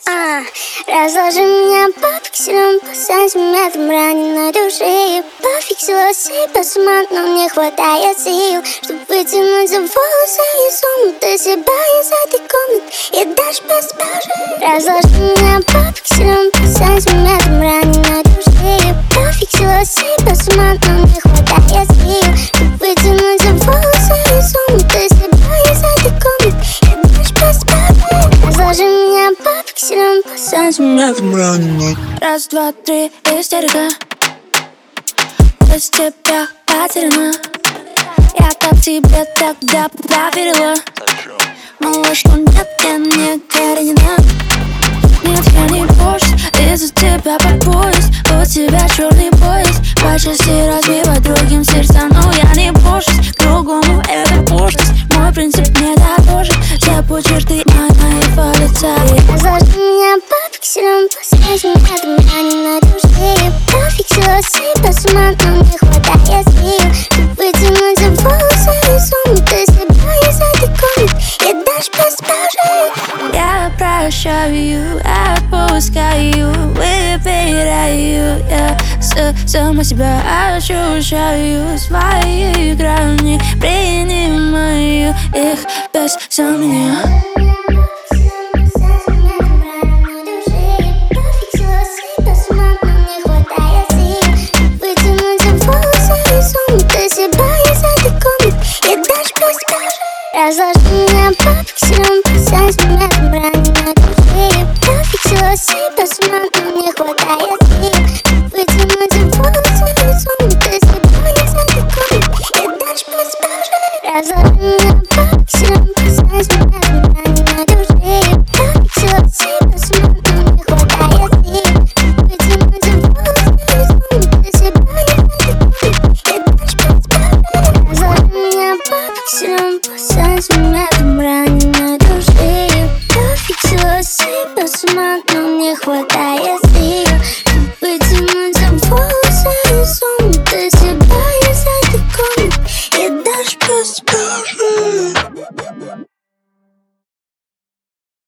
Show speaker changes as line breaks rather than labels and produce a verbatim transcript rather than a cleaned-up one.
А, разложи меня по пикселям, по сантиметрам раненой души. Пофиксилась и по с ума, но не хватает сил, чтобы вытянуть за волосы и сунуть из себя из этой комнаты и дальше без паузы. Разложи меня по пикселям, по сантиметрам раненой души. Пофиксилась и по с ума, но не хватает сил, чтобы вытянуть за волосы и сунуть из себя из этой комнаты и дальше без паузы. Разложи меня по пикселям, по сантиметрам раненой.
Раз, два, три, истерика. Без тебя потеряна. Я так тебе тогда поверила. Мало что нет, я не Каренина. Нет, я не пошусь из-за тебя под поезд. У тебя черный поезд по части разбивать другим сердца. Но я не пошусь, к другому это пошлость. Мой принцип не дороже, все почерты моего лица.
Разложи меня по пикселям, по сантиметрам раненой души. Пофиксилась и по с ума, но не хватает сил, чтобы вытянуть за волосы и сунуть из себя из этой комнаты и дальше без паузы.
Я прощаю, отпускаю, выбираю. Я с сама себя ощущаю, свои грани принимаю их без сомнения.
Разложи меня по пикселям, по сантиметрам раненой души. Пофиксилась и по с ума, но не хватает сил, чтобы вытянуть за волосы и сунуть из себя из этой комнаты и дальше без паузы. Разложи меня по пикселям, по сантиметрам раненой души. Пофиксилась и по с ума, но не хватает сил, чтобы вытянуть за волосы и сунуть из себя из этой комнаты и дальше без паузы. Разложи меня по пикселям, по сантиметрам раненой души. Пофиксилась и по с ума, но не хватает.